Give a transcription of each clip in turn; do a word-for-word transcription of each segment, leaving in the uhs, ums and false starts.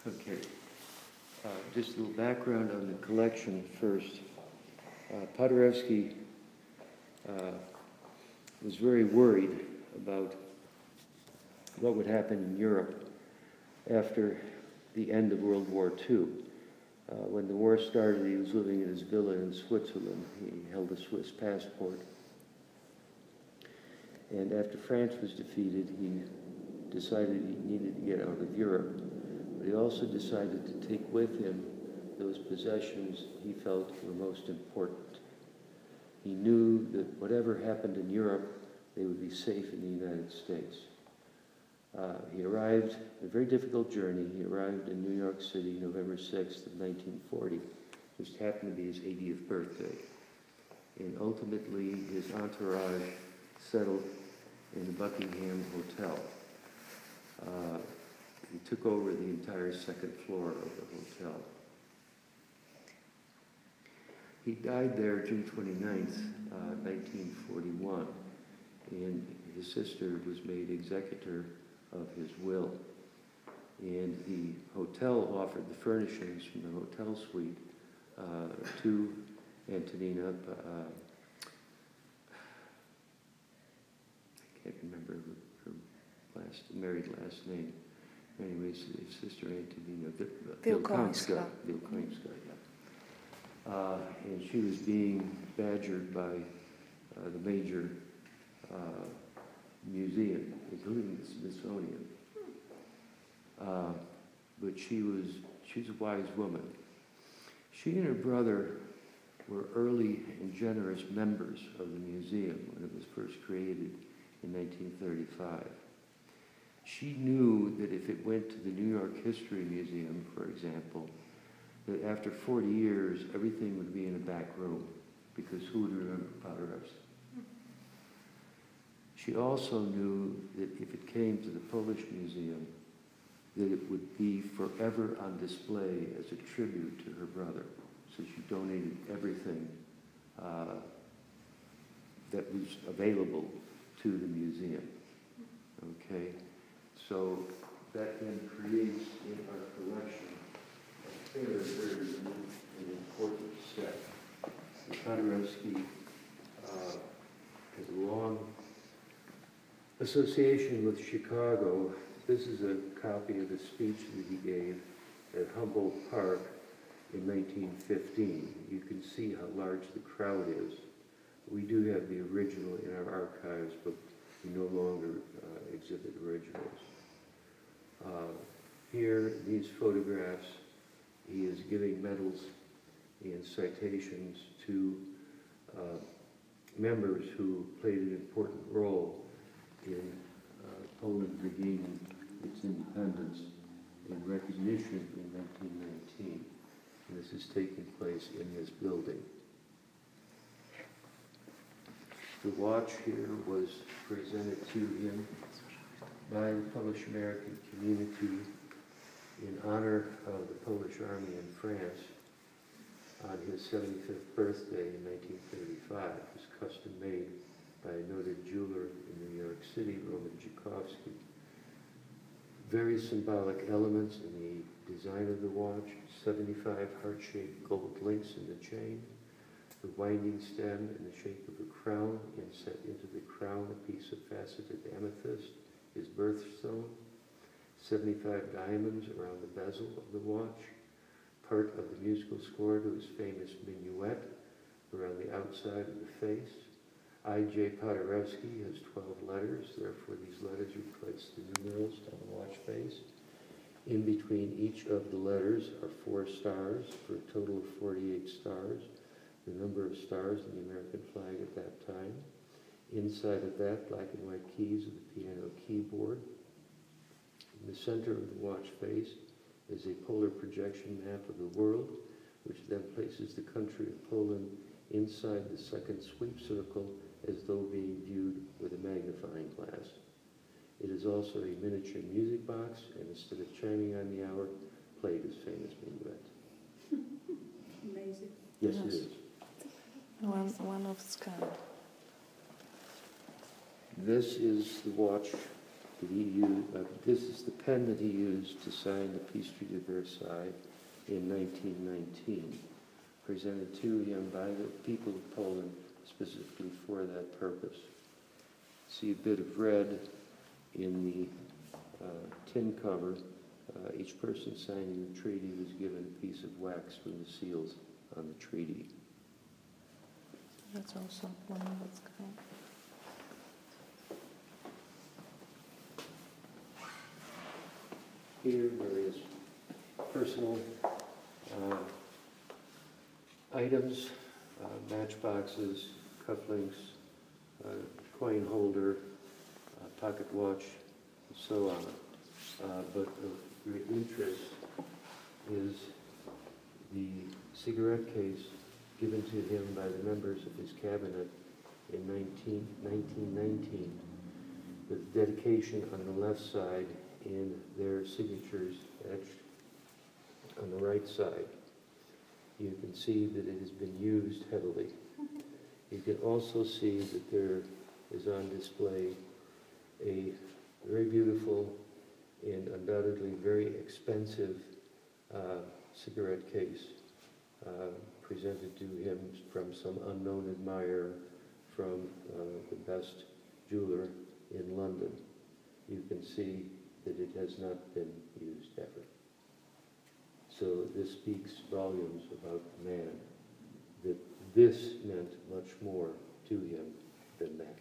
Okay. Uh, just a little background on the collection first. Uh, Paderewski uh, was very worried about what would happen in Europe after the end of World War Two. Uh, when the war started, he was living in his villa in Switzerland. He held a Swiss passport. And after France was defeated, he decided he needed to get out of Europe. But he also decided to take with him those possessions he felt were most important. He knew that whatever happened in Europe, they would be safe in the United States. Uh, he arrived, a very difficult journey. He arrived in New York City November sixth of nineteen forty, which happened to be his eightieth birthday. And ultimately, his entourage settled in the Buckingham Hotel. Uh, he took over the entire second floor of the hotel. He died there June twenty-ninth, uh, nineteen forty-one, and his sister was made executor of his will. And the hotel offered the furnishings from the hotel suite uh, to Antonina. Uh, I can't remember her, her last married last name. Anyways, his sister Antonina Wielkońska. Wielkońska, yeah. Uh, and she was being badgered by uh, the major uh, museum, including the Smithsonian. Uh, but she was, she's a wise woman. She and her brother were early and generous members of the museum when it was first created in nineteen thirty-five. She knew that if it went to the New York History Museum, for example, that after forty years, everything would be in a back room, because who would remember Paderewski? She also knew that if it came to the Polish Museum, that it would be forever on display as a tribute to her brother. So she donated everything uh, that was available to the museum. Okay? So that then creates in our collection a very, very an important step. The Paderewski uh, has a long association with Chicago. This is a copy of the speech that he gave at Humboldt Park in nineteen fifteen. You can see how large the crowd is. We do have the original in our archives, but we no longer uh, exhibit originals. Uh, here, these photographs, he is giving medals and citations to uh, members who played an important role in uh, Poland regaining its independence and recognition in nineteen nineteen. And this is taking place in this building. The watch here was presented to him by the Polish-American community in honor of the Polish Army in France on his seventy-fifth birthday in nineteen thirty-five. It was custom made by a noted jeweler in New York City, Roman Tchaikovsky. Very symbolic elements in the design of the watch, seventy-five heart-shaped gold links in the chain, the winding stem in the shape of a crown, and set into the crown a piece of faceted amethyst, his birthstone, seventy-five diamonds around the bezel of the watch, part of the musical score to his famous minuet around the outside of the face. I J Paderewski has twelve letters, therefore these letters replace the numerals on the watch face. In between each of the letters are four stars, for a total of forty-eight stars, the number of stars in the American flag at that time. Inside of that, black and white keys of the piano keyboard. In the center of the watch face is a polar projection map of the world, which then places the country of Poland inside the second sweep circle as though being viewed with a magnifying glass. It is also a miniature music box, and instead of chiming on the hour, played his famous minuet. Amazing. Yes, Yes. it is. One, one of its kind. This is the watch that he used, uh, this is the pen that he used to sign the Peace Treaty of Versailles in nineteen nineteen, presented to him by the people of Poland specifically for that purpose. See a bit of red in the uh, tin cover. Uh, each person signing the treaty was given a piece of wax from the seals on the treaty. That's also one of its kind. Here, various personal uh, items, uh, matchboxes, cufflinks, uh, coin holder, uh, pocket watch, and so on. Uh, but of great interest is the cigarette case given to him by the members of his cabinet in nineteen nineteen, with dedication on the left side and their signatures etched on the right side. You can see that it has been used heavily. You can also see that there is on display a very beautiful and undoubtedly very expensive uh, cigarette case uh, presented to him from some unknown admirer from uh, the best jeweler in London. You can see that it has not been used ever. So this speaks volumes about the man, that this meant much more to him than that.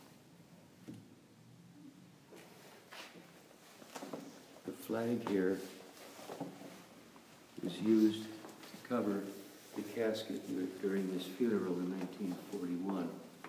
The flag here was used to cover the casket during his funeral in nineteen forty-one.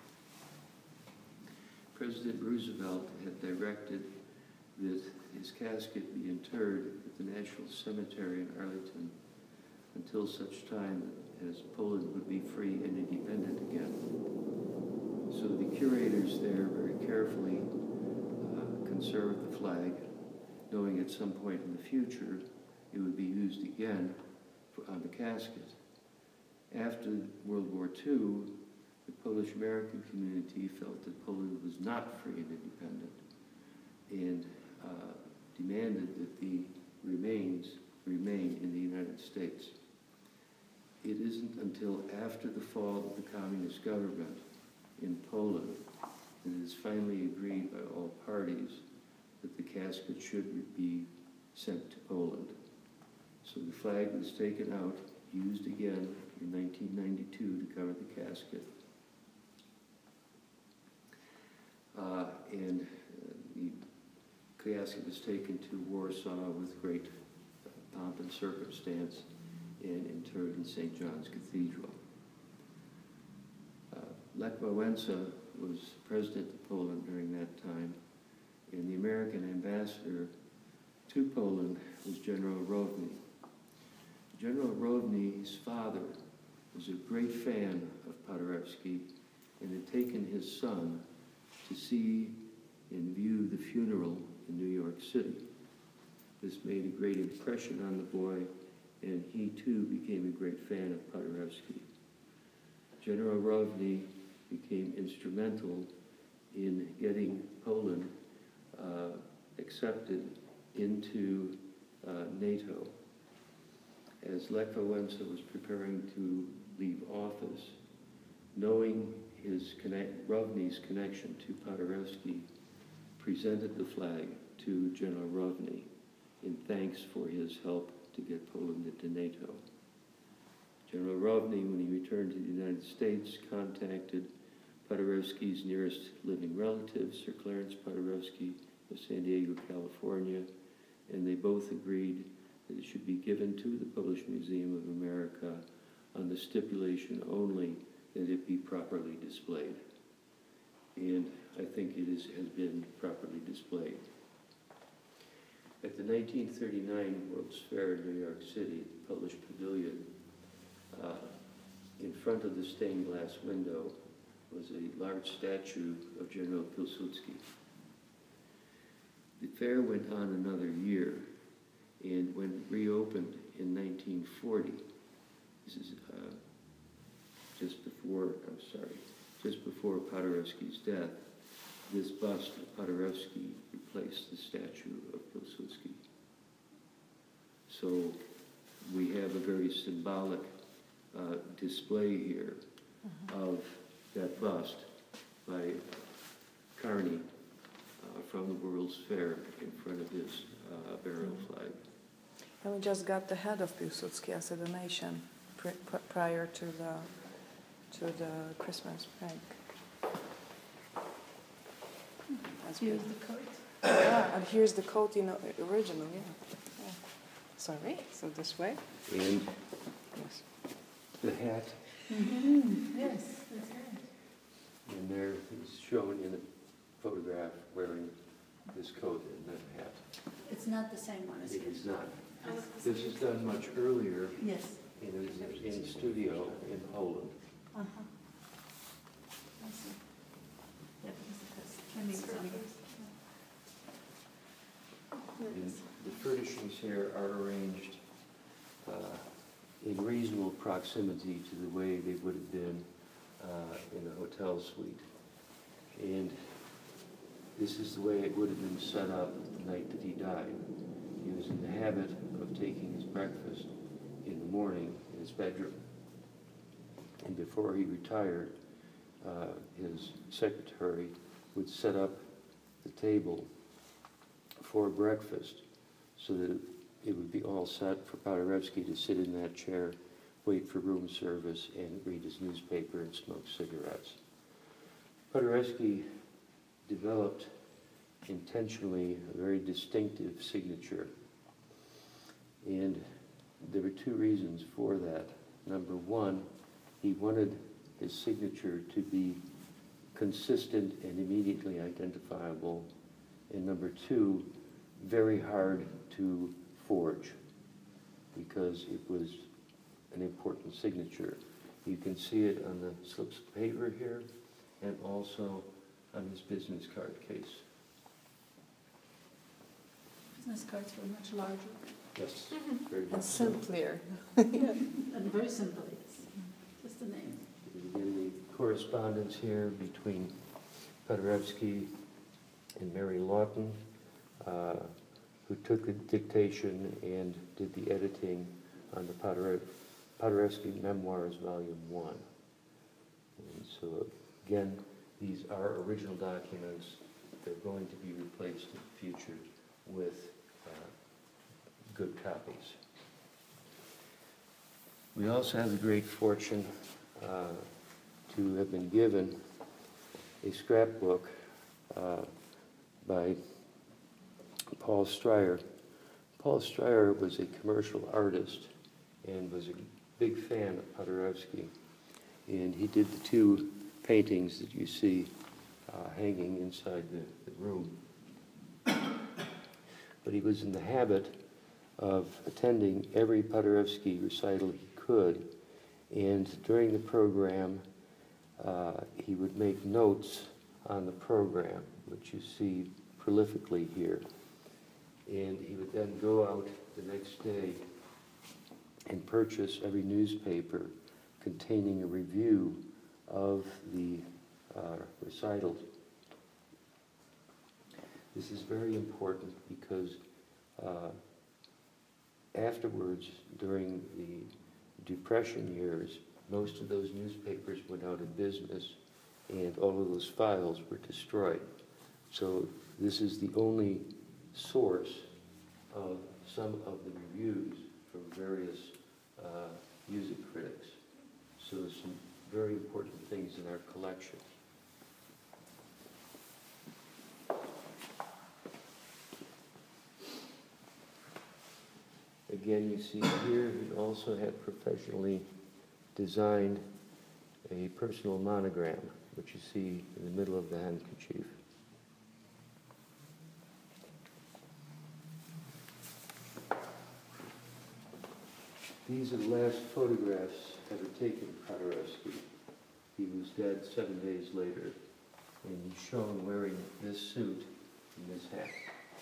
President Roosevelt had directed that his casket be interred at the National Cemetery in Arlington until such time as Poland would be free and independent again. So the curators there very carefully uh, conserved the flag, knowing at some point in the future it would be used again for, on the casket. After World War Two, the Polish-American community felt that Poland was not free and independent, and uh, demanded that the remains remain in the United States. It isn't until after the fall of the communist government in Poland that it is finally agreed by all parties that the casket should be sent to Poland. So the flag was taken out, used again in nineteen ninety-two to cover the casket. Uh, and uh, the casket was taken to Warsaw with great uh, pomp and circumstance and interred in Saint John's Cathedral. Uh, Lech Wałęsa was president of Poland during that time, and the American ambassador to Poland was General Rowny. General Rowny's father was a great fan of Paderewski and had taken his son to see and view the funeral in New York City. This made a great impression on the boy, and he too became a great fan of Paderewski. General Rowny became instrumental in getting Poland uh, accepted into uh, NATO. As Lech Wałęsa was preparing to leave office, knowing his connect, Rowny's connection to Paderewski, presented the flag to General Rowny in thanks for his help to get Poland into NATO. General Rowny, when he returned to the United States, contacted Paderewski's nearest living relative, Sir Clarence Paderewski of San Diego, California, and they both agreed that it should be given to the Polish Museum of America on the stipulation only that it be properly displayed. And I think it is, has been properly displayed. At the nineteen thirty-nine World's Fair in New York City, the Polish Pavilion, uh, in front of the stained glass window was a large statue of General Pilsudski. The fair went on another year, and when reopened in nineteen forty, this is uh, just before, I'm sorry, just before Paderewski's death, this bust of Paderewski replaced symbolic uh, display here of that bust by Carney uh, from the World's Fair in front of his uh, burial flag. And we just got the head of Piłsudski as a donation pri pri prior to the to the Christmas break. That's Here's good. the coat. Yeah, and here's the coat in the original. Yeah. yeah. Sorry. So this way. And Yes. the hat, Mm-hmm. Yes, that's right. and there he's shown in a photograph wearing this coat and that hat. It's not the same one as It his. is not. This is done much earlier Yes. in a, in a studio in Poland. Uh-huh. I see. Yeah, because Kenny was on this. And the furnishings here are arranged uh, in reasonable proximity to the way they would have been uh, in a hotel suite. And this is the way it would have been set up the night that he died. He was in the habit of taking his breakfast in the morning in his bedroom. And before he retired, uh, his secretary would set up the table for breakfast so that it would be all set for Paderewski to sit in that chair, wait for room service, and read his newspaper and smoke cigarettes. Paderewski developed intentionally a very distinctive signature, and there were two reasons for that. Number one, he wanted his signature to be consistent and immediately identifiable, and number two, very hard to forge because it was an important signature. You can see it on the slips of paper here and also on his business card case. Business cards were much larger. Yes, very And much so. simpler. And very simple, yes. Just the name. In the correspondence here between Paderewski and Mary Lawton, uh, who took the dictation and did the editing on the Pader- Paderewski Memoirs, Volume One. And so, again, these are original documents. They're going to be replaced in the future with uh, good copies. We also have the great fortune uh, to have been given a scrapbook uh, by Paul Stryer. Paul Stryer was a commercial artist and was a big fan of Paderewski. And he did the two paintings that you see uh, hanging inside the, the room. But he was in the habit of attending every Paderewski recital he could, and during the program, uh, he would make notes on the program, which you see prolifically here. And he would then go out the next day and purchase every newspaper containing a review of the uh, recital. This is very important because uh, afterwards, during the Depression years, most of those newspapers went out of business and all of those files were destroyed. So this is the only source of some of the reviews from various uh, music critics. So some very important things in our collection. Again, you see here, he also had professionally designed a personal monogram, which you see in the middle of the handkerchief. These are the last photographs ever taken of Paderewski. He was dead seven days later, and he's shown wearing this suit and this hat.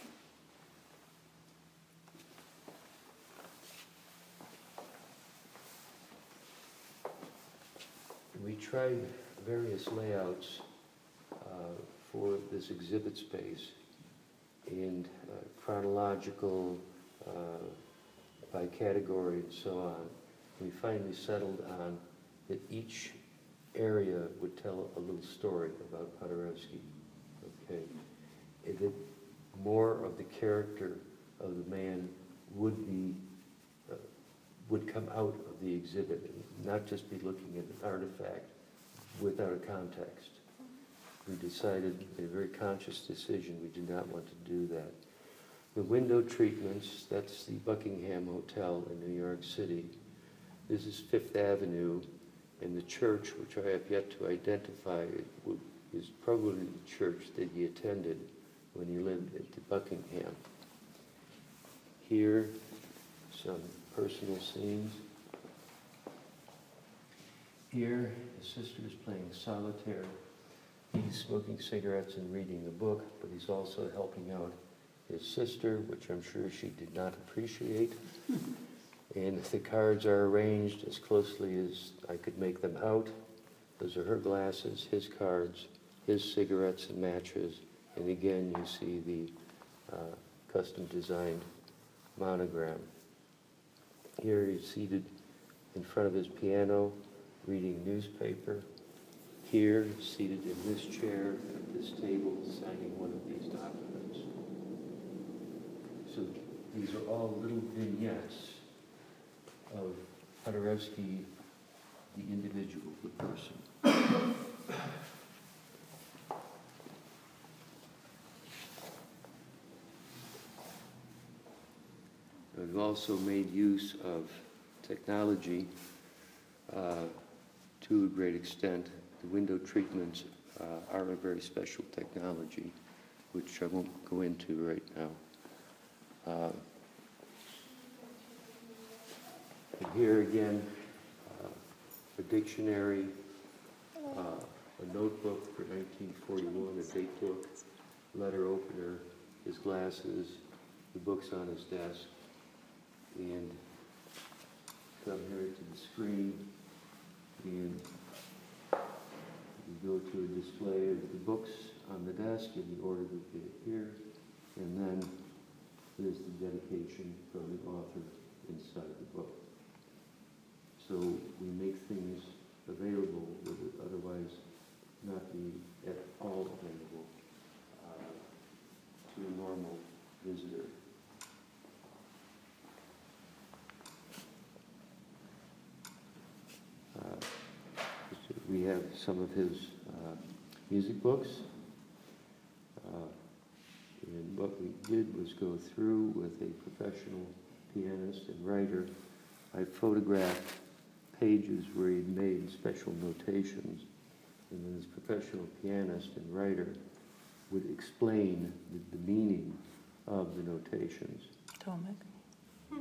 We tried various layouts uh, for this exhibit space in uh, chronological, uh, by category and so on. we finally settled on that each area would tell a little story about Paderewski, okay? And that more of the character of the man would be, uh, would come out of the exhibit, and not just be looking at an artifact without a context. We decided, a very conscious decision, we did not want to do that. The window treatments, that's the Buckingham Hotel in New York City. This is Fifth Avenue, and the church, which I have yet to identify, is probably the church that he attended when he lived at the Buckingham. Here, some personal scenes. Here, his sister is playing solitaire. He's smoking cigarettes and reading the book, but he's also helping out his sister, which I'm sure she did not appreciate. And the cards are arranged as closely as I could make them out. Those are her glasses, his cards, his cigarettes and matches. And again, you see the uh, custom designed monogram. Here he's seated in front of his piano, reading newspaper. Here, seated in this chair at this table, signing one of these documents. So these are all little vignettes of Paderewski, the individual, the person. We've also made use of technology uh, to a great extent. The window treatments uh, are a very special technology, which I won't go into right now. Uh, and here again, uh, a dictionary, uh, a notebook for nineteen forty-one, a date book, letter opener, his glasses, the books on his desk, and come here to the screen, and we go to a display of the books on the desk in the order that they appear, and then there's the dedication from the author inside the book. So we make things available that would otherwise not be at all available uh, to a normal visitor. Uh, we have some of his uh, music books. Uh, and what we did was go through with a professional pianist and writer. I photographed pages where he'd made special notations, and then this professional pianist and writer would explain the, the meaning of the notations. Tomek.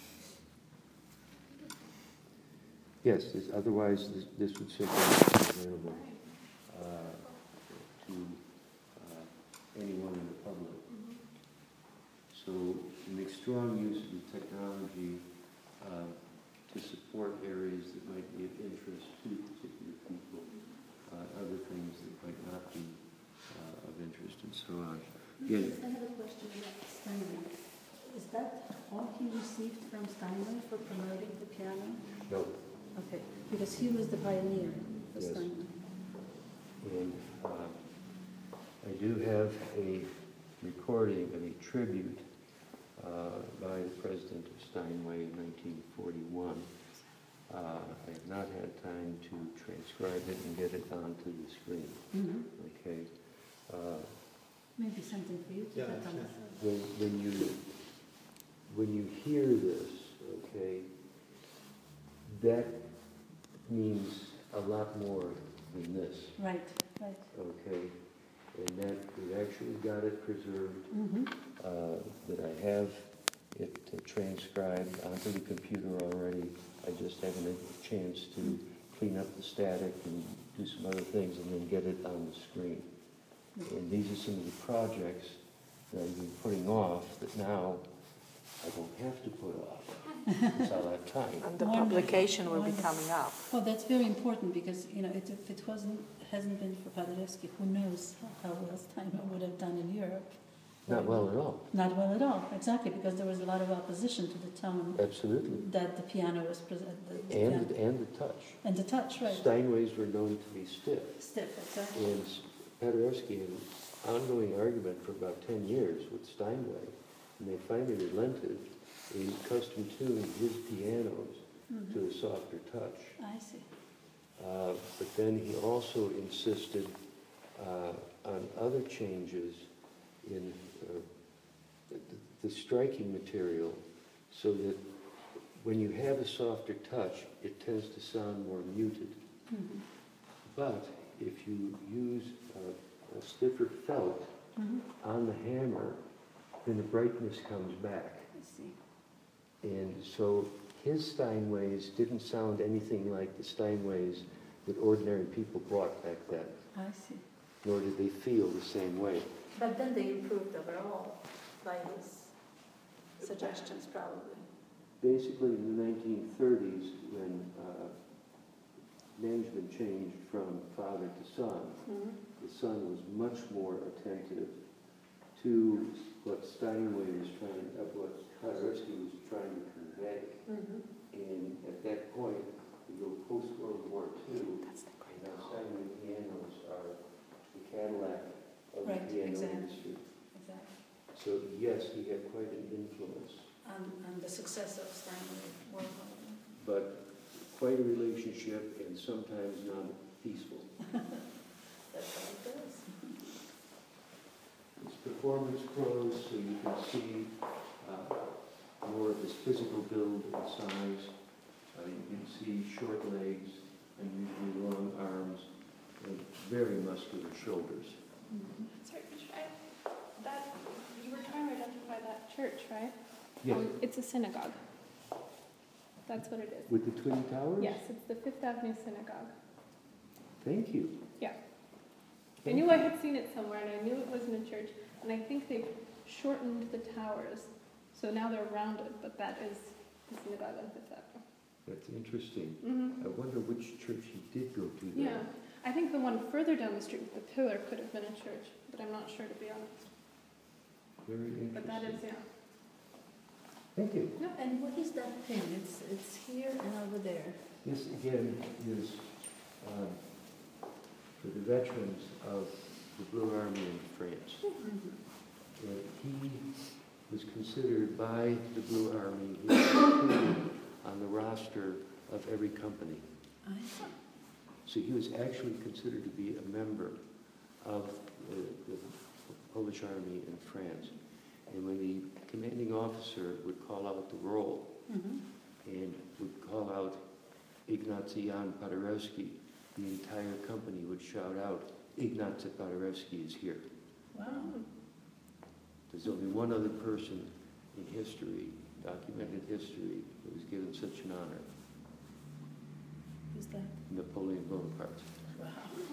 Yes, this, otherwise this, this would simply not be available uh, to uh, anyone in the public. So we make strong use of the technology uh, to support areas that might be of interest to particular people, uh, other things that might not be uh, of interest, and so on. Again, I have a question about Steinway. Is that all he received from Steinway for promoting the piano? no. Okay, because he was the pioneer for Yes. Steinway. And uh, I do have a recording of a tribute uh, by the president of Steinway in nineteen forty-one. Uh, I have not had time to transcribe it and get it onto the screen. Mm-hmm. Okay. Uh, Maybe something for you to Yeah, put on. when, when you when you hear this, okay, that means a lot more than this. Right, right. Okay, and that we actually got it preserved. Mm-hmm. Uh, that I have it uh, transcribed onto the computer already. I just haven't had a chance to clean up the static and do some other things and then get it on the screen. And these are some of the projects that I've been putting off that now I won't have to put off because I'll have time. And the Wonderful, publication will be wonderful. coming up. Well, that's very important because, you know, it, if it wasn't, hasn't been for Paderewski, who knows how well Steinway would have done in Europe. Not well at all, Not well at all, exactly, because there was a lot of opposition to the tone absolutely. that the piano was present, the, the And, piano- and the touch. and the touch, right? Steinways were known to be stiff. Stiff, exactly. And Paderewski had an ongoing argument for about ten years with Steinway, and they finally relented and custom tuned his pianos Mhm. to a softer touch. I see. Uh, But then he also insisted uh, on other changes in uh, the- the striking material, so that when you have a softer touch, it tends to sound more muted. Mhm. But if you use a, a stiffer felt Mhm. on the hammer, then the brightness comes back. I see. And so his Steinways didn't sound anything like the Steinways that ordinary people bought back then, I see. nor did they feel the same way. But then they improved overall by his suggestions, probably. Basically, in the nineteen thirties, when uh, management changed from father to son, Mhm. the son was much more attentive to what Steinway was trying, uh, what Paderewski was trying to convey. Mhm. And at that point, we go post-World War Two, and now Steinway pianos are the Cadillac of Right, the piano exactly. industry. Exactly. So yes, he had quite an influence, And, and the success of Steinway worldwide. but quite a relationship and sometimes not peaceful. That's how it goes. His performance prose, so you can see uh, more of his physical build and size. Uh, you can see short legs, unusually long arms, and very muscular shoulders. Mhm. Sorry, could you try that, you were trying to identify that church, right? Yes, Um, It's a synagogue. That's what it is. with the twin towers? Yes, it's the Fifth Avenue Synagogue. Thank you. Yeah. I Thank knew you. I had seen it somewhere, and I knew it wasn't a church, and I think they've shortened the towers, so now they're rounded, but that is the synagogue on Fifth Avenue. That's interesting. Mm-hmm. I wonder which church he did go to there. Yeah, I think the one further down the street with the pillar could have been a church, but I'm not sure, to be honest. Very interesting. But that is, yeah. Thank you. And what is that pin? It's, it's here and over there. This again is um, for the veterans of the Blue Army in France. Mhm. And he was considered by the Blue Army, he was included on the roster of every company. I see. So he was actually considered to be a member of the, the Polish Army in France. And when the commanding officer would call out the roll Mhm. and would call out Ignacy Jan Paderewski, the entire company would shout out, Ignacy Paderewski is here. Wow. There's only one other person in history, documented history, that was given such an honor, Who's that? Napoleon Bonaparte. Wow.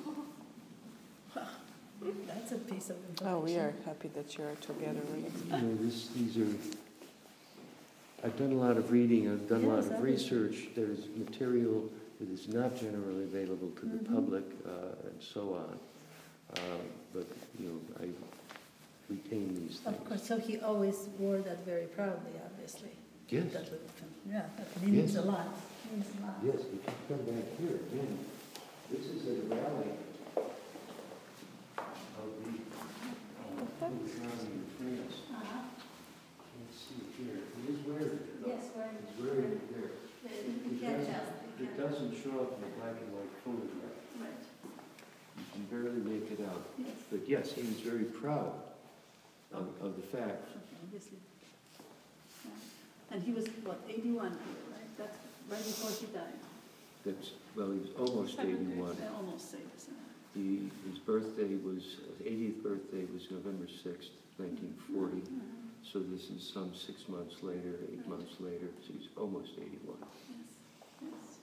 That's a piece of information. Oh, we are happy that you are together. You know, this, these are, I've done a lot of reading, I've done a lot Yes, of that is- research. There's material that is not generally available to the Mhm. public, uh, and so on. Uh, But, you know, I retain these things. Of course, so he always wore that very proudly, obviously. Yes, That little pin. Yeah, that means Yes. a lot. Means a lot. yes, if you come back here again, this is a rally of the uh, Polish Army in France. Uh-huh. Let's see here, he is wearing it. though. Yes, where, He's wearing it there. you It can't doesn't- tell. You It can't- doesn't show up in the black and white photograph. Right, You can barely make it out. yes, But yes, he was very proud of, of the fact. obviously. Yeah. And he was, what, eighty-one, right? That's right before he died. That's, well, he was almost eighty-one. I almost say this. He, his birthday was, his eightieth birthday was November sixth, nineteen forty. So this is some six months later, eight months later, so he's almost eighty-one. Yes, yes.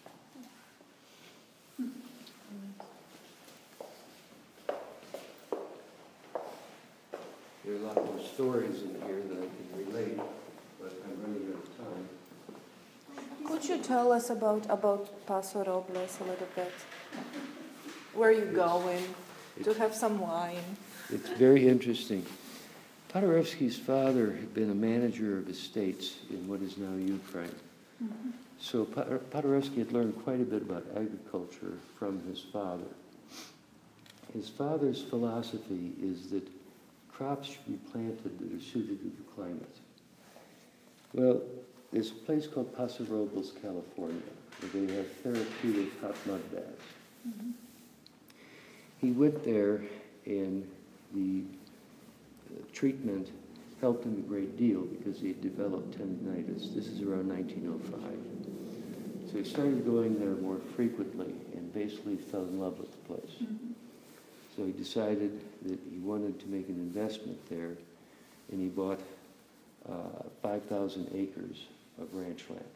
There are a lot more stories in here that I can relate, but I'm running out of time. Could you tell us about, about Paso Robles a little bit? Where are you Yes. going? To have some wine? It's very interesting. Paderewski's father had been a manager of estates in what is now Ukraine. Mhm. So Pa- Paderewski had learned quite a bit about agriculture from his father. His father's philosophy is that crops should be planted that are suited to the climate. Well, there's a place called Paso Robles, California, where they have therapeutic hot mud baths. Mhm. He went there, and the uh, treatment helped him a great deal because he had developed tendinitis. This is around nineteen oh five. So he started going there more frequently and basically fell in love with the place. Mhm. So he decided that he wanted to make an investment there, and he bought uh, five thousand acres of ranch land.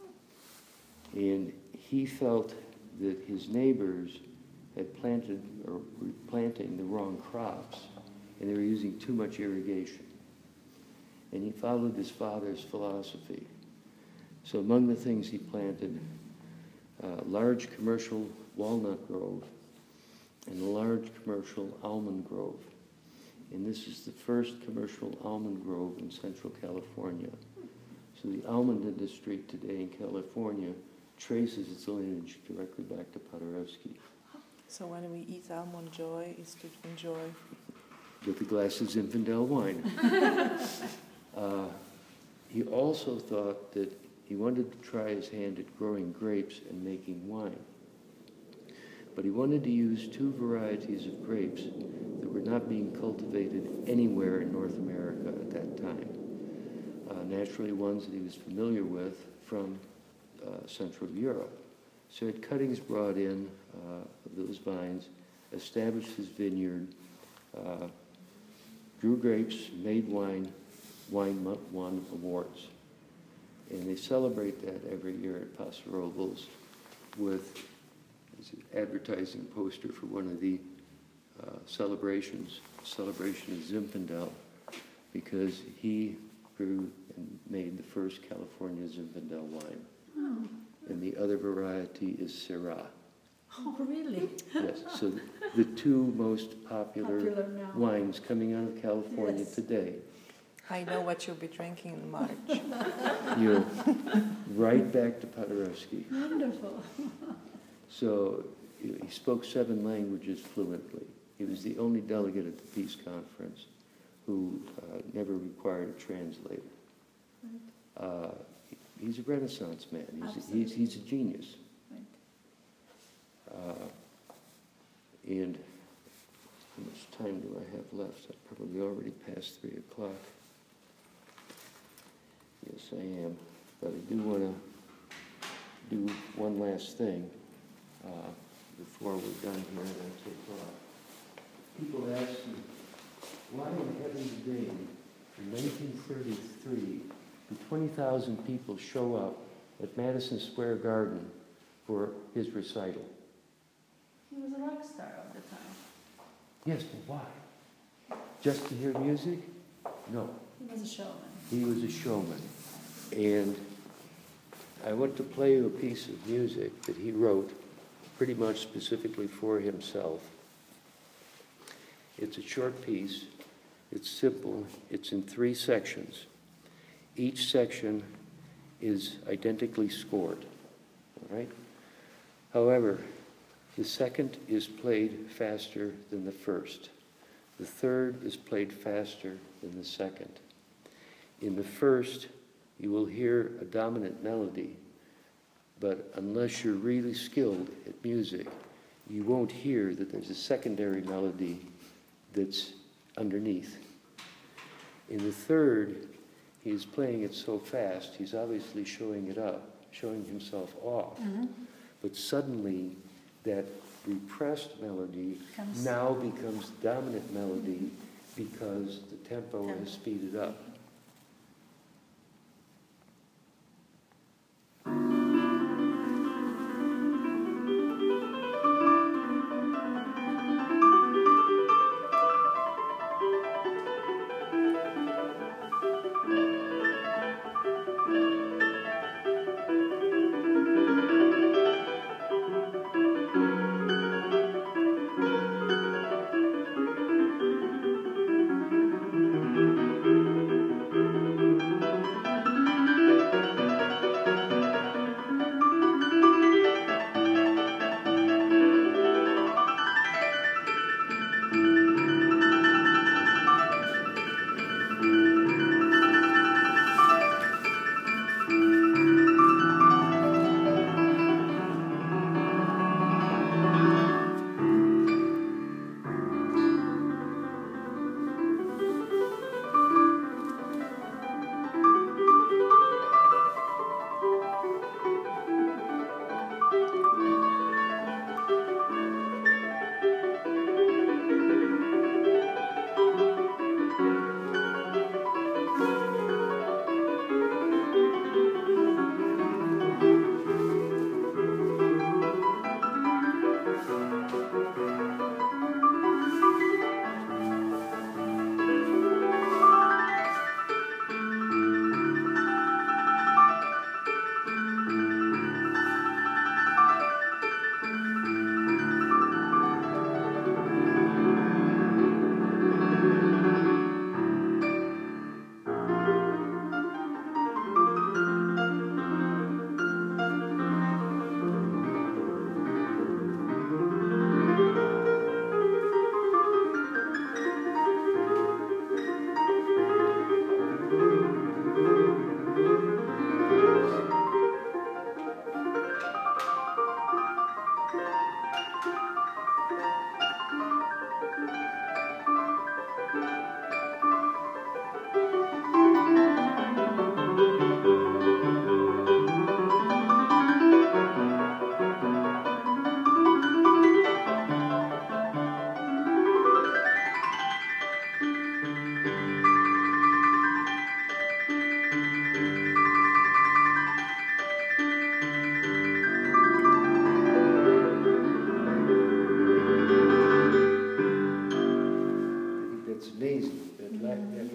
And he felt that his neighbors had planted or were planting the wrong crops, and they were using too much irrigation. And he followed his father's philosophy. So among the things he planted, a large commercial walnut grove and a large commercial almond grove. And this is the first commercial almond grove in Central California. So the almond industry today in California traces its lineage directly back to Paderewski. So when we eat almond joy, is to enjoy. With a glass of Zinfandel wine. uh, he also thought that he wanted to try his hand at growing grapes and making wine. But he wanted to use two varieties of grapes that were not being cultivated anywhere in North America at that time. Uh, naturally, ones that he was familiar with from uh, Central Europe. So he had cuttings brought in uh, of those vines, established his vineyard, uh, grew grapes, made wine, wine won awards. And they celebrate that every year at Paso Robles with an advertising poster for one of the uh, celebrations, celebration of Zinfandel, because he grew and made the first California Zinfandel wine. Oh. And the other variety is Syrah. Oh, really? Yes, so the two most popular, Popular now. wines coming out of California Yes. today. I know what you'll be drinking in March. You right back to Paderewski. Wonderful. So he he spoke seven languages fluently. He was the only delegate at the peace conference who uh, never required a translator. Right. Uh, he's a Renaissance man. He's, he's, Absolutely. he's a genius. Right. Uh, and how much time do I have left? I'm probably already past three o'clock. Yes, I am. But I do want to do one last thing uh, before we're done here and I take off. People ask me, why in heaven's name, in nineteen thirty-three, did twenty thousand people show up at Madison Square Garden for his recital? He was a rock star of the time. Yes, but why? Just to hear music? No. He was a showman. He was a showman. And I want to play you a piece of music that he wrote pretty much specifically for himself. It's a short piece. It's simple. It's in three sections. Each section is identically scored, all right? However, the second is played faster than the first. The third is played faster than the second. In the first, you will hear a dominant melody, but unless you're really skilled at music, you won't hear that there's a secondary melody that's underneath. In the third, he's playing it so fast, he's obviously showing it up, showing himself off. Mhm. But suddenly, that repressed melody Comes- now becomes dominant melody because the tempo Tempo. has speeded up. Thank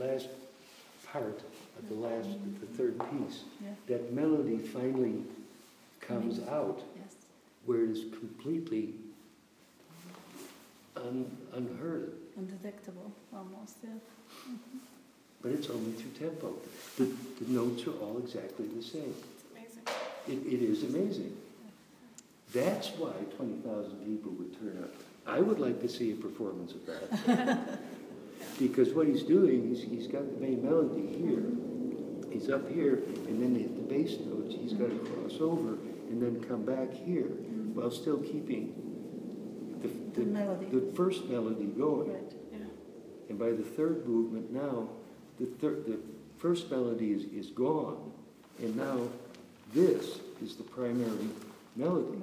last part of the last, the third piece, Yeah. that melody finally comes Coming. out Yes. where it is completely un, unheard. Undetectable, almost, yeah. But it's only two tempo. The, the notes are all exactly the same. It's amazing. It, it is amazing. That's why twenty thousand people would turn up. I would like to see a performance of that. Because what he's doing is he's got the main melody here. He's up here, and then the, the bass notes, he's got to cross over and then come back here while still keeping the, The melody. the first melody going. Right. Yeah. And by the third movement now, the, third, the first melody is, is gone, and now this is the primary melody.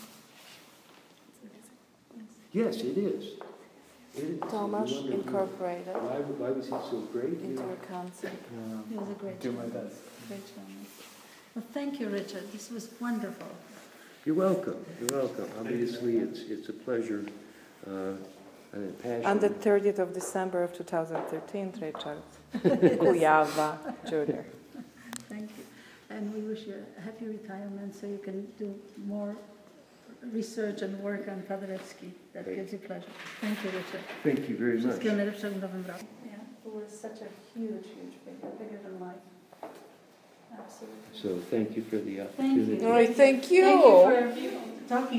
Yes, it is. It is. Thomas You wonder if he- incorporated Why, why was he so great? into Yeah. a concert. It was a great Do show. my best. Great show. Well, thank you, Richard. This was wonderful. You're welcome, you're welcome. Obviously, it's, it's a pleasure uh, and a passion. On the thirtieth of December of two thousand thirteen, Richard Kujawa Junior Thank you. And we wish you a happy retirement so you can do more research and work on Paderewski. That Thank gives you pleasure. Thank you, Richard. Thank you very much. Wszystkiego najlepszego w nowym roku. Yeah, it was such a huge, huge figure, bigger than life. Absolutely. So thank you for the Thank you. opportunity. Oh, thank you. Thank you for talking